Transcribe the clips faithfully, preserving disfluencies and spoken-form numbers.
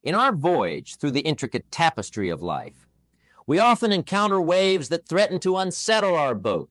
In our voyage through the intricate tapestry of life, we often encounter waves that threaten to unsettle our boat.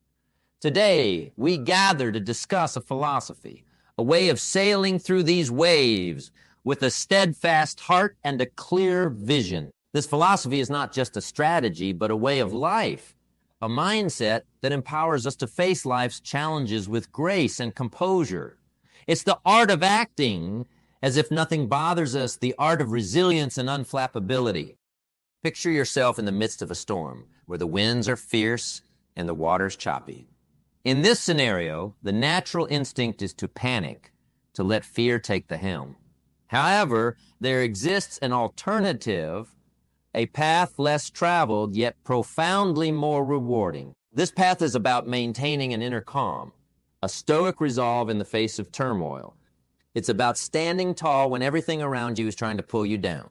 Today, we gather to discuss a philosophy, a way of sailing through these waves with a steadfast heart and a clear vision. This philosophy is not just a strategy, but a way of life, a mindset that empowers us to face life's challenges with grace and composure. It's the art of acting as if nothing bothers us, the art of resilience and unflappability. Picture yourself in the midst of a storm where the winds are fierce and the water's choppy. In this scenario, the natural instinct is to panic, to let fear take the helm. However, there exists an alternative, a path less traveled, yet profoundly more rewarding. This path is about maintaining an inner calm, a stoic resolve in the face of turmoil. It's about standing tall when everything around you is trying to pull you down.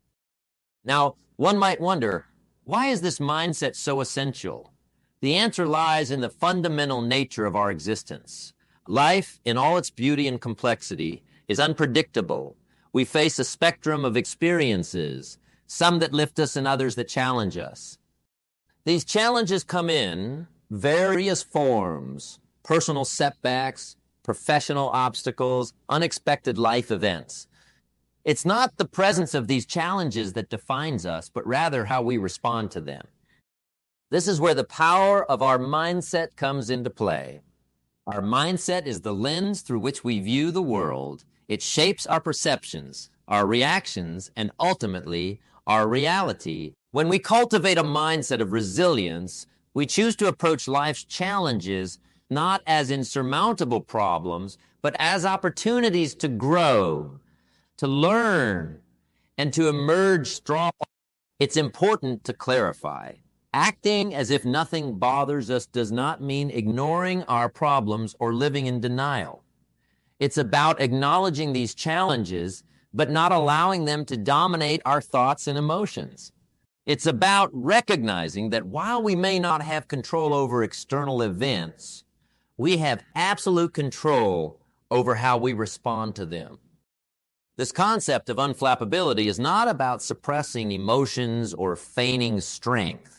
Now, one might wonder, why is this mindset so essential? The answer lies in the fundamental nature of our existence. Life, in all its beauty and complexity, is unpredictable. We face a spectrum of experiences, some that lift us and others that challenge us. These challenges come in various forms: personal setbacks, professional obstacles, unexpected life events. It's not the presence of these challenges that defines us, but rather how we respond to them. This is where the power of our mindset comes into play. Our mindset is the lens through which we view the world. It shapes our perceptions, our reactions, and ultimately, our reality. When we cultivate a mindset of resilience, we choose to approach life's challenges not as insurmountable problems, but as opportunities to grow, to learn, and to emerge strong. It's important to clarify. Acting as if nothing bothers us does not mean ignoring our problems or living in denial. It's about acknowledging these challenges, but not allowing them to dominate our thoughts and emotions. It's about recognizing that while we may not have control over external events, we have absolute control over how we respond to them. This concept of unflappability is not about suppressing emotions or feigning strength.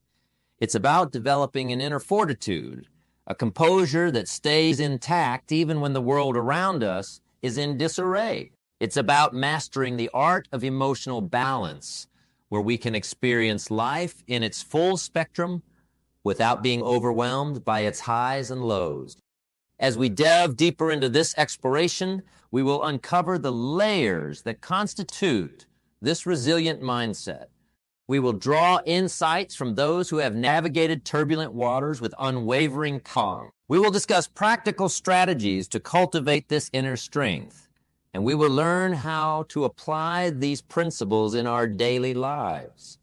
It's about developing an inner fortitude, a composure that stays intact even when the world around us is in disarray. It's about mastering the art of emotional balance, where we can experience life in its full spectrum without being overwhelmed by its highs and lows. As we delve deeper into this exploration, we will uncover the layers that constitute this resilient mindset. We will draw insights from those who have navigated turbulent waters with unwavering calm. We will discuss practical strategies to cultivate this inner strength, and we will learn how to apply these principles in our daily lives.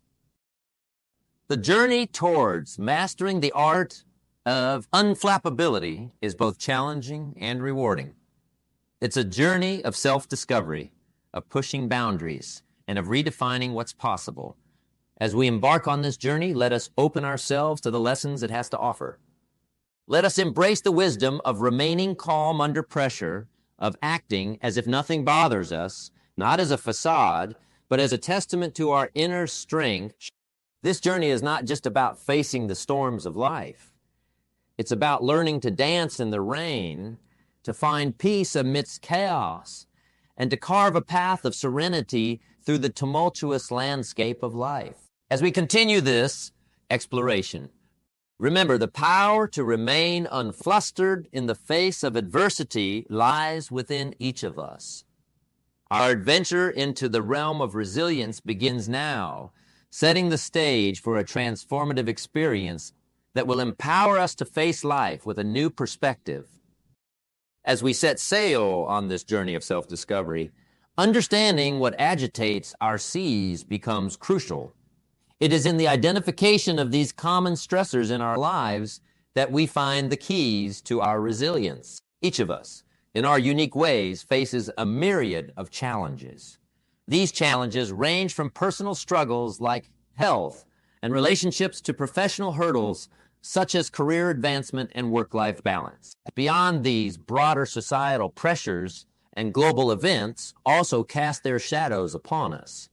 The journey towards mastering the art of unflappability is both challenging and rewarding. It's a journey of self-discovery, of pushing boundaries, and of redefining what's possible. As we embark on this journey, let us open ourselves to the lessons it has to offer. Let us embrace the wisdom of remaining calm under pressure, of acting as if nothing bothers us, not as a facade, but as a testament to our inner strength. This journey is not just about facing the storms of life. It's about learning to dance in the rain, to find peace amidst chaos, and to carve a path of serenity through the tumultuous landscape of life. As we continue this exploration, remember the power to remain unflustered in the face of adversity lies within each of us. Our adventure into the realm of resilience begins now, setting the stage for a transformative experience that will empower us to face life with a new perspective. As we set sail on this journey of self-discovery, understanding what agitates our seas becomes crucial. It is in the identification of these common stressors in our lives that we find the keys to our resilience. Each of us, in our unique ways, faces a myriad of challenges. These challenges range from personal struggles like health and relationships to professional hurdles such as career advancement and work-life balance. Beyond these broader societal pressures, and global events also cast their shadows upon us.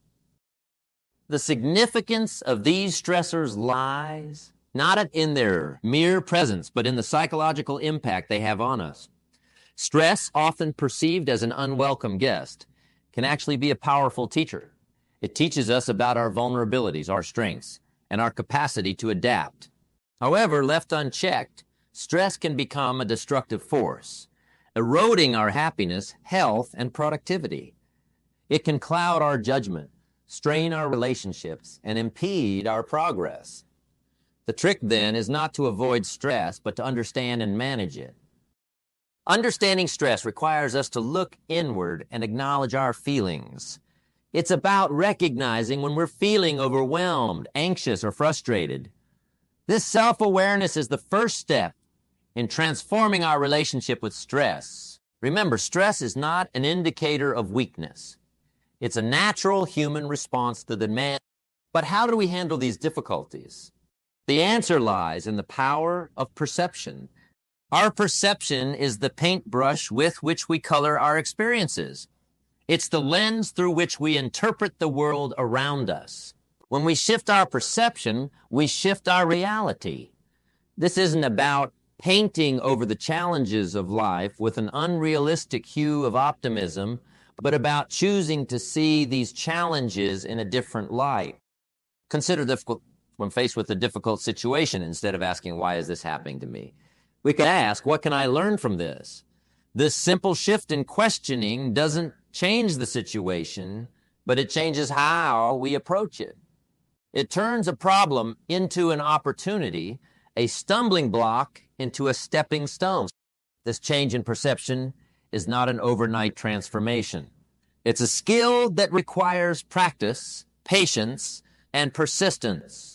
The significance of these stressors lies not in their mere presence, but in the psychological impact they have on us. Stress, often perceived as an unwelcome guest, can actually be a powerful teacher. It teaches us about our vulnerabilities, our strengths, and our capacity to adapt. However, left unchecked, stress can become a destructive force, eroding our happiness, health, and productivity. It can cloud our judgment, strain our relationships, and impede our progress. The trick, then, is not to avoid stress, but to understand and manage it. Understanding stress requires us to look inward and acknowledge our feelings. It's about recognizing when we're feeling overwhelmed, anxious, or frustrated. This self-awareness is the first step in transforming our relationship with stress. Remember, stress is not an indicator of weakness. It's a natural human response to the demand. But how do we handle these difficulties? The answer lies in the power of perception. Our perception is the paintbrush with which we color our experiences. It's the lens through which we interpret the world around us. When we shift our perception, we shift our reality. This isn't about painting over the challenges of life with an unrealistic hue of optimism, but about choosing to see these challenges in a different light. Consider difficult when faced with a difficult situation instead of asking, why is this happening to me? We can ask, what can I learn from this? This simple shift in questioning doesn't change the situation, but it changes how we approach it. It turns a problem into an opportunity, a stumbling block into a stepping stone. This change in perception is not an overnight transformation. It's a skill that requires practice, patience, and persistence.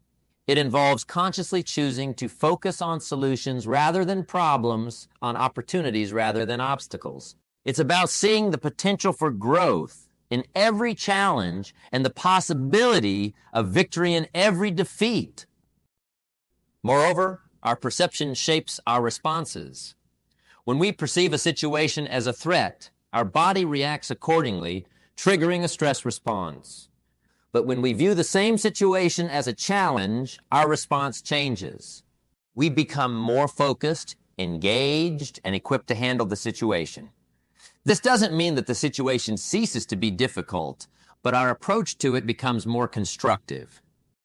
It involves consciously choosing to focus on solutions rather than problems, on opportunities rather than obstacles. It's about seeing the potential for growth in every challenge and the possibility of victory in every defeat. Moreover, our perception shapes our responses. When we perceive a situation as a threat, our body reacts accordingly, triggering a stress response. But when we view the same situation as a challenge, our response changes. We become more focused, engaged, and equipped to handle the situation. This doesn't mean that the situation ceases to be difficult, but our approach to it becomes more constructive.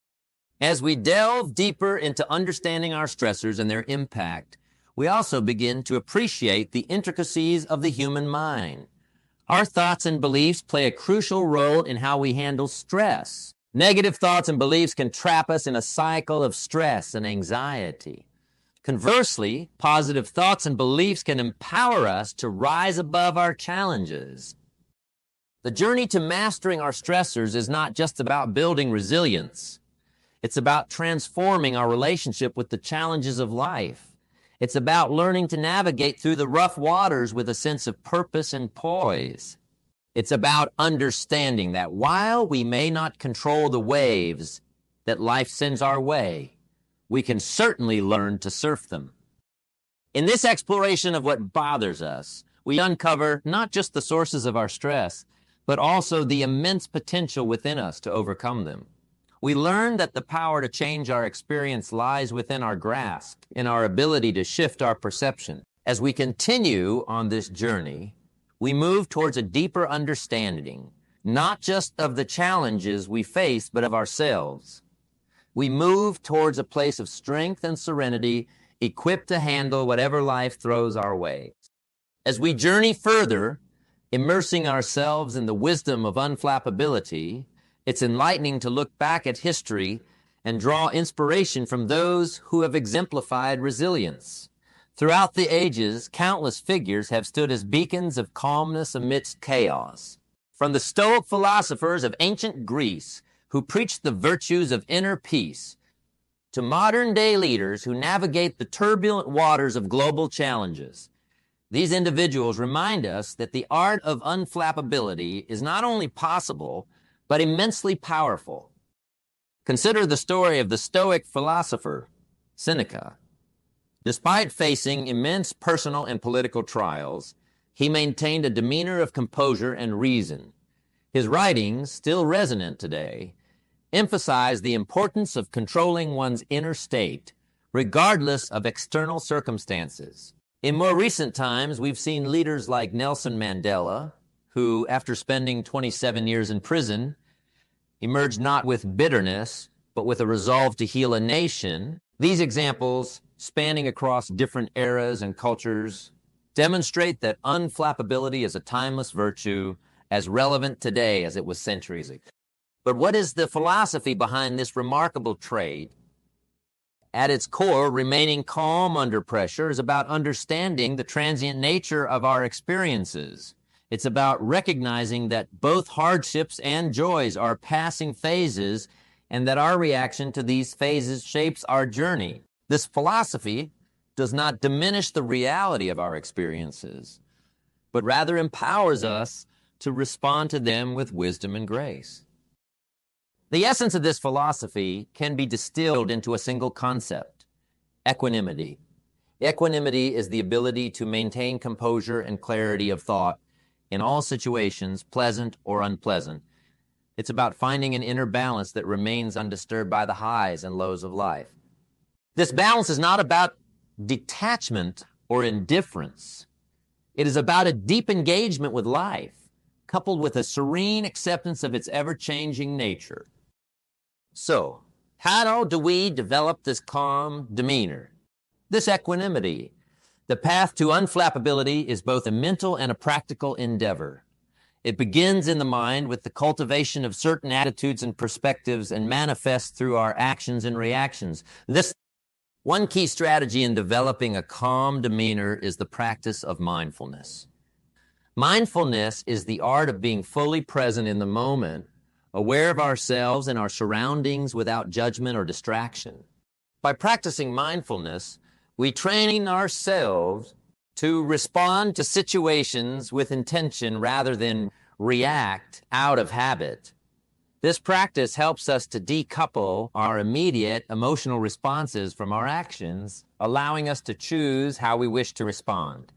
As we delve deeper into understanding our stressors and their impact, we also begin to appreciate the intricacies of the human mind. Our thoughts and beliefs play a crucial role in how we handle stress. Negative thoughts and beliefs can trap us in a cycle of stress and anxiety. Conversely, positive thoughts and beliefs can empower us to rise above our challenges. The journey to mastering our stressors is not just about building resilience. It's about transforming our relationship with the challenges of life. It's about learning to navigate through the rough waters with a sense of purpose and poise. It's about understanding that while we may not control the waves that life sends our way, we can certainly learn to surf them. In this exploration of what bothers us, we uncover not just the sources of our stress, but also the immense potential within us to overcome them. We learn that the power to change our experience lies within our grasp, in our ability to shift our perception. As we continue on this journey, we move towards a deeper understanding, not just of the challenges we face, but of ourselves. We move towards a place of strength and serenity, equipped to handle whatever life throws our way. As we journey further, immersing ourselves in the wisdom of unflappability, it's enlightening to look back at history and draw inspiration from those who have exemplified resilience. Throughout the ages, countless figures have stood as beacons of calmness amidst chaos. From the Stoic philosophers of ancient Greece, who preached the virtues of inner peace, to modern-day leaders who navigate the turbulent waters of global challenges. These individuals remind us that the art of unflappability is not only possible, but immensely powerful. Consider the story of the Stoic philosopher, Seneca. Despite facing immense personal and political trials, he maintained a demeanor of composure and reason. His writings, still resonant today, emphasize the importance of controlling one's inner state, regardless of external circumstances. In more recent times, we've seen leaders like Nelson Mandela, who, after spending twenty-seven years in prison, emerged not with bitterness, but with a resolve to heal a nation. These examples, spanning across different eras and cultures, demonstrate that unflappability is a timeless virtue, as relevant today as it was centuries ago. But what is the philosophy behind this remarkable trait? At its core, remaining calm under pressure is about understanding the transient nature of our experiences. It's about recognizing that both hardships and joys are passing phases and that our reaction to these phases shapes our journey. This philosophy does not diminish the reality of our experiences, but rather empowers us to respond to them with wisdom and grace. The essence of this philosophy can be distilled into a single concept: equanimity. Equanimity is the ability to maintain composure and clarity of thought in all situations, pleasant or unpleasant. It's about finding an inner balance that remains undisturbed by the highs and lows of life. This balance is not about detachment or indifference. It is about a deep engagement with life, coupled with a serene acceptance of its ever-changing nature. So, how do we develop this calm demeanor, this equanimity? The path to unflappability is both a mental and a practical endeavor. It begins in the mind with the cultivation of certain attitudes and perspectives and manifests through our actions and reactions. This one key strategy in developing a calm demeanor is the practice of mindfulness. Mindfulness is the art of being fully present in the moment, aware of ourselves and our surroundings without judgment or distraction. By practicing mindfulness, we train ourselves to respond to situations with intention rather than react out of habit. This practice helps us to decouple our immediate emotional responses from our actions, allowing us to choose how we wish to respond.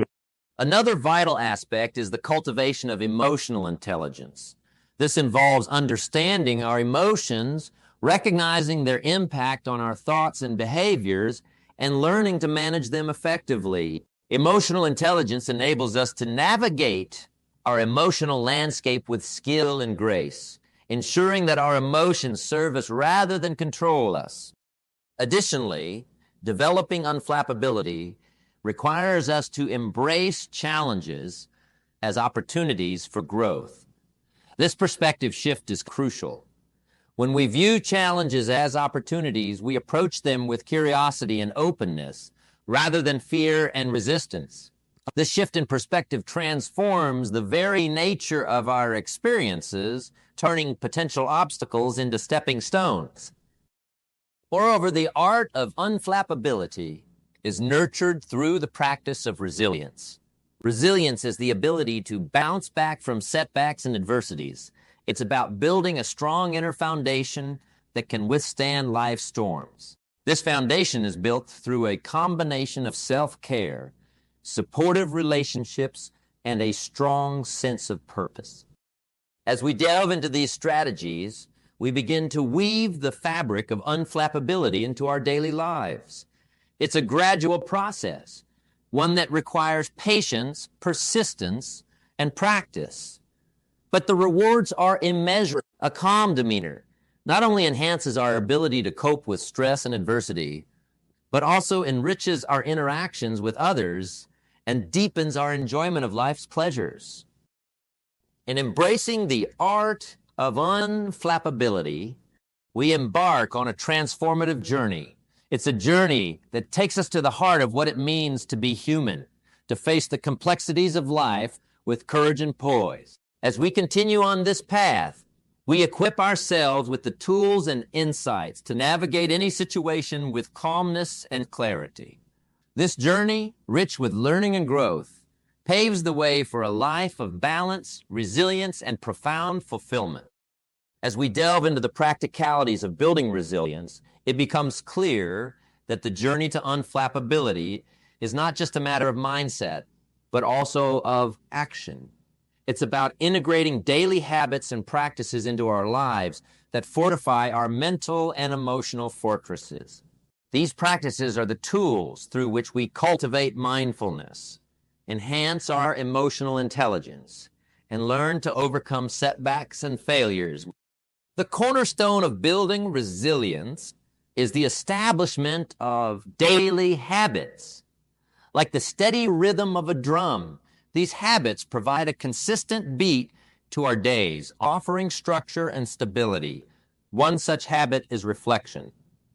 Another vital aspect is the cultivation of emotional intelligence. This involves understanding our emotions, recognizing their impact on our thoughts and behaviors, and learning to manage them effectively. Emotional intelligence enables us to navigate our emotional landscape with skill and grace, ensuring that our emotions serve us rather than control us. Additionally, developing unflappability requires us to embrace challenges as opportunities for growth. This perspective shift is crucial. When we view challenges as opportunities, we approach them with curiosity and openness rather than fear and resistance. This shift in perspective transforms the very nature of our experiences, turning potential obstacles into stepping stones. Moreover, the art of unflappability is nurtured through the practice of resilience. Resilience is the ability to bounce back from setbacks and adversities. It's about building a strong inner foundation that can withstand life's storms. This foundation is built through a combination of self-care, supportive relationships, and a strong sense of purpose. As we delve into these strategies, we begin to weave the fabric of unflappability into our daily lives. It's a gradual process, one that requires patience, persistence, and practice. But the rewards are immeasurable. A calm demeanor not only enhances our ability to cope with stress and adversity, but also enriches our interactions with others and deepens our enjoyment of life's pleasures. In embracing the art of unflappability, we embark on a transformative journey. It's a journey that takes us to the heart of what it means to be human, to face the complexities of life with courage and poise. As we continue on this path, we equip ourselves with the tools and insights to navigate any situation with calmness and clarity. This journey, rich with learning and growth, paves the way for a life of balance, resilience, and profound fulfillment. As we delve into the practicalities of building resilience, it becomes clear that the journey to unflappability is not just a matter of mindset, but also of action. It's about integrating daily habits and practices into our lives that fortify our mental and emotional fortresses. These practices are the tools through which we cultivate mindfulness, enhance our emotional intelligence, and learn to overcome setbacks and failures. The cornerstone of building resilience is the establishment of daily habits. Like the steady rhythm of a drum, these habits provide a consistent beat to our days, offering structure and stability. One such habit is reflection.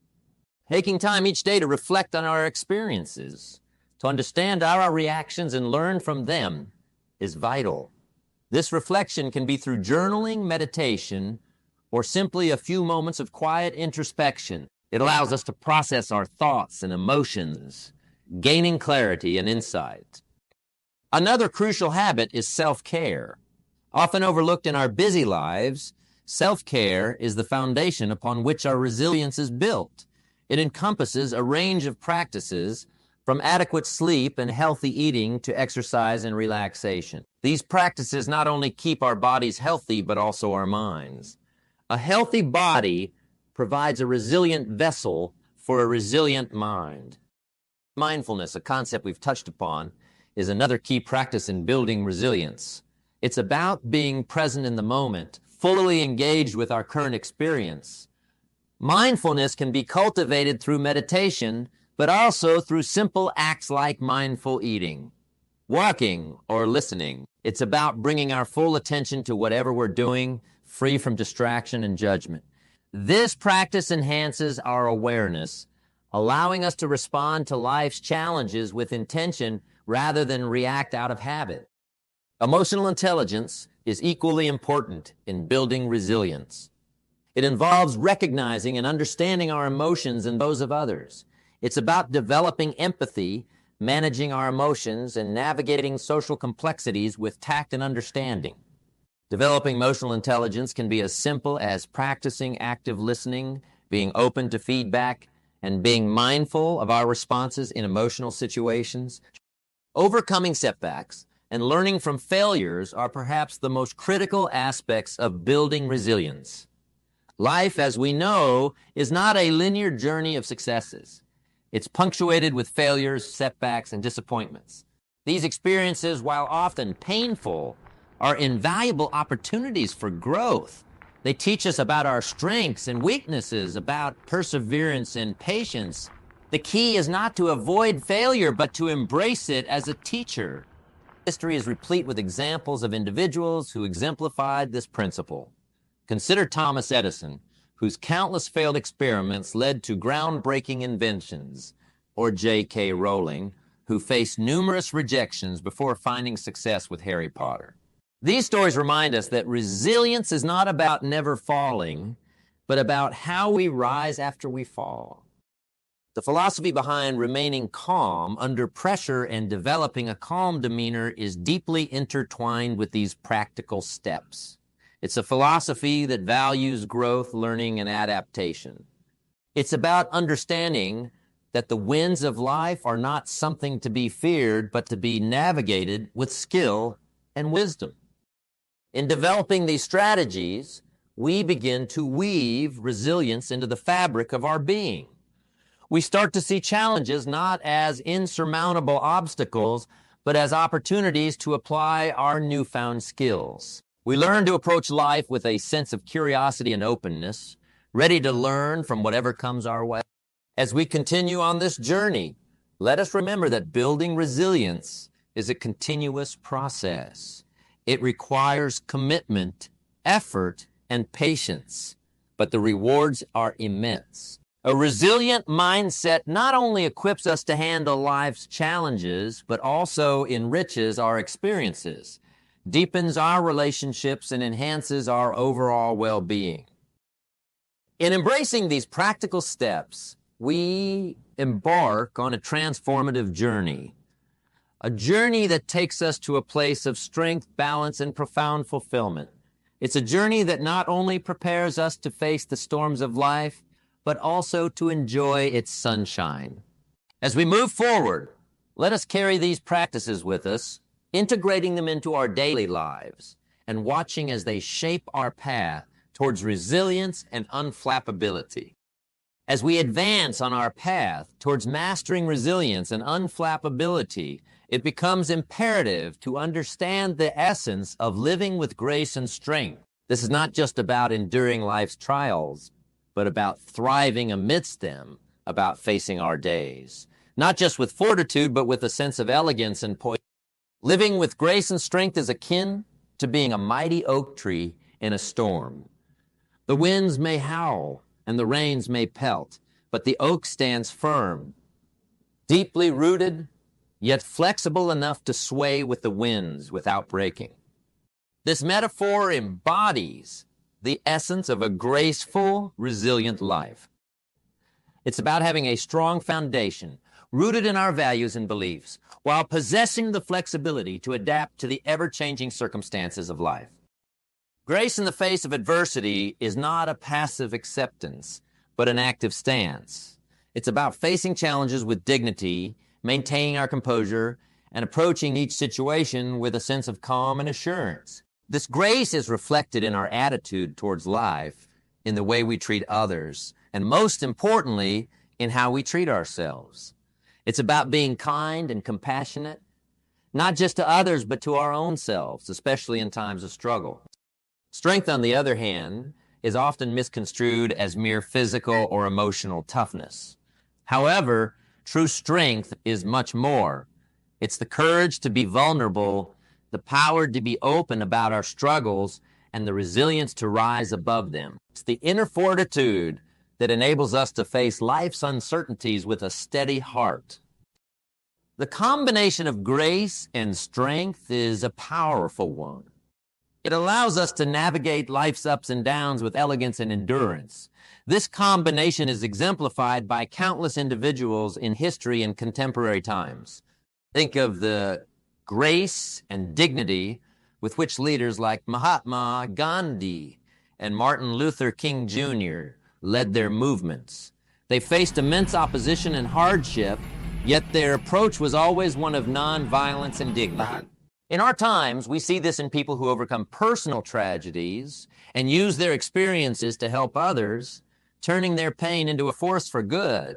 Taking time each day to reflect on our experiences, to understand our reactions and learn from them, is vital. This reflection can be through journaling, meditation, or simply a few moments of quiet introspection. It allows us to process our thoughts and emotions, gaining clarity and insight. Another crucial habit is self-care. Often overlooked in our busy lives, self-care is the foundation upon which our resilience is built. It encompasses a range of practices from adequate sleep and healthy eating to exercise and relaxation. These practices not only keep our bodies healthy, but also our minds. A healthy body provides a resilient vessel for a resilient mind. Mindfulness, a concept we've touched upon, is another key practice in building resilience. It's about being present in the moment, fully engaged with our current experience. Mindfulness can be cultivated through meditation, but also through simple acts like mindful eating, walking, or listening. It's about bringing our full attention to whatever we're doing, free from distraction and judgment. This practice enhances our awareness, allowing us to respond to life's challenges with intention rather than react out of habit. Emotional intelligence is equally important in building resilience. It involves recognizing and understanding our emotions and those of others. It's about developing empathy, managing our emotions, and navigating social complexities with tact and understanding. Developing emotional intelligence can be as simple as practicing active listening, being open to feedback, and being mindful of our responses in emotional situations. Overcoming setbacks and learning from failures are perhaps the most critical aspects of building resilience. Life, as we know, is not a linear journey of successes. It's punctuated with failures, setbacks, and disappointments. These experiences, while often painful, are invaluable opportunities for growth. They teach us about our strengths and weaknesses, about perseverance and patience. The key is not to avoid failure, but to embrace it as a teacher. History is replete with examples of individuals who exemplified this principle. Consider Thomas Edison, whose countless failed experiments led to groundbreaking inventions, or J K Rowling, who faced numerous rejections before finding success with Harry Potter. These stories remind us that resilience is not about never falling, but about how we rise after we fall. The philosophy behind remaining calm under pressure and developing a calm demeanor is deeply intertwined with these practical steps. It's a philosophy that values growth, learning, and adaptation. It's about understanding that the winds of life are not something to be feared, but to be navigated with skill and wisdom. In developing these strategies, we begin to weave resilience into the fabric of our being. We start to see challenges not as insurmountable obstacles, but as opportunities to apply our newfound skills. We learn to approach life with a sense of curiosity and openness, ready to learn from whatever comes our way. As we continue on this journey, let us remember that building resilience is a continuous process. It requires commitment, effort, and patience, but the rewards are immense. A resilient mindset not only equips us to handle life's challenges, but also enriches our experiences, deepens our relationships, and enhances our overall well-being. In embracing these practical steps, we embark on a transformative journey, a journey that takes us to a place of strength, balance, and profound fulfillment. It's a journey that not only prepares us to face the storms of life, but also to enjoy its sunshine. As we move forward, let us carry these practices with us, integrating them into our daily lives, and watching as they shape our path towards resilience and unflappability. As we advance on our path towards mastering resilience and unflappability, it becomes imperative to understand the essence of living with grace and strength. This is not just about enduring life's trials, but about thriving amidst them, about facing our days. Not just with fortitude, but with a sense of elegance and poise. Living with grace and strength is akin to being a mighty oak tree in a storm. The winds may howl and the rains may pelt, but the oak stands firm, deeply rooted, yet flexible enough to sway with the winds without breaking. This metaphor embodies the essence of a graceful, resilient life. It's about having a strong foundation, rooted in our values and beliefs, while possessing the flexibility to adapt to the ever-changing circumstances of life. Grace in the face of adversity is not a passive acceptance, but an active stance. It's about facing challenges with dignity, maintaining our composure, and approaching each situation with a sense of calm and assurance. This grace is reflected in our attitude towards life, in the way we treat others, and most importantly, in how we treat ourselves. It's about being kind and compassionate, not just to others, but to our own selves, especially in times of struggle. Strength, on the other hand, is often misconstrued as mere physical or emotional toughness. However, true strength is much more. It's the courage to be vulnerable, the power to be open about our struggles, and the resilience to rise above them. It's the inner fortitude that enables us to face life's uncertainties with a steady heart. The combination of grace and strength is a powerful one. It allows us to navigate life's ups and downs with elegance and endurance. This combination is exemplified by countless individuals in history and contemporary times. Think of the grace and dignity with which leaders like Mahatma Gandhi and Martin Luther King Junior led their movements. They faced immense opposition and hardship, yet their approach was always one of nonviolence and dignity. In our times, we see this in people who overcome personal tragedies and use their experiences to help others, turning their pain into a force for good.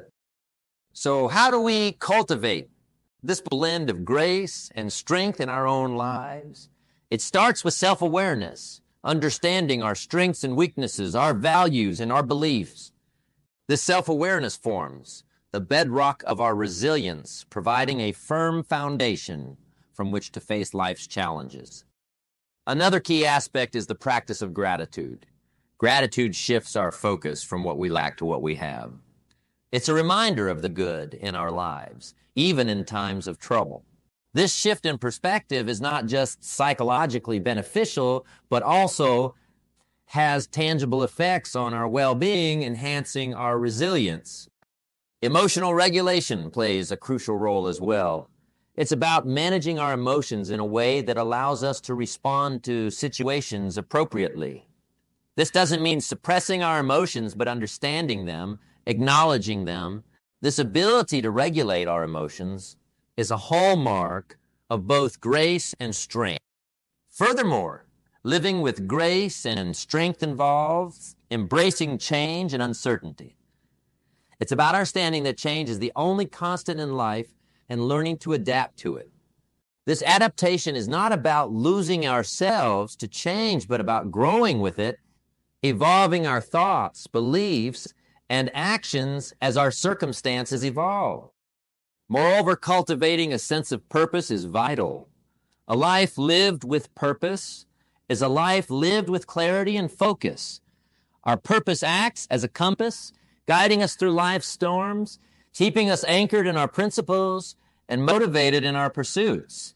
So how do we cultivate this blend of grace and strength in our own lives? It starts with self-awareness, understanding our strengths and weaknesses, our values and our beliefs. This self-awareness forms the bedrock of our resilience, providing a firm foundation from which to face life's challenges. Another key aspect is the practice of gratitude. Gratitude shifts our focus from what we lack to what we have. It's a reminder of the good in our lives, even in times of trouble. This shift in perspective is not just psychologically beneficial, but also has tangible effects on our well-being, enhancing our resilience. Emotional regulation plays a crucial role as well. It's about managing our emotions in a way that allows us to respond to situations appropriately. This doesn't mean suppressing our emotions, but understanding them, acknowledging them. This ability to regulate our emotions is a hallmark of both grace and strength. Furthermore, living with grace and strength involves embracing change and uncertainty. It's about understanding that change is the only constant in life and learning to adapt to it. This adaptation is not about losing ourselves to change, but about growing with it, evolving our thoughts, beliefs, and actions as our circumstances evolve. Moreover, cultivating a sense of purpose is vital. A life lived with purpose is a life lived with clarity and focus. Our purpose acts as a compass, guiding us through life's storms, keeping us anchored in our principles and motivated in our pursuits.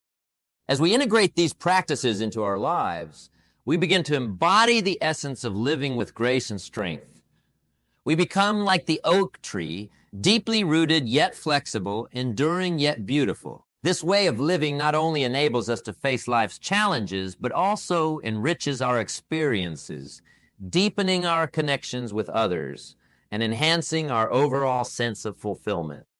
As we integrate these practices into our lives, we begin to embody the essence of living with grace and strength. We become like the oak tree, deeply rooted yet flexible, enduring yet beautiful. This way of living not only enables us to face life's challenges, but also enriches our experiences, deepening our connections with others, and enhancing our overall sense of fulfillment.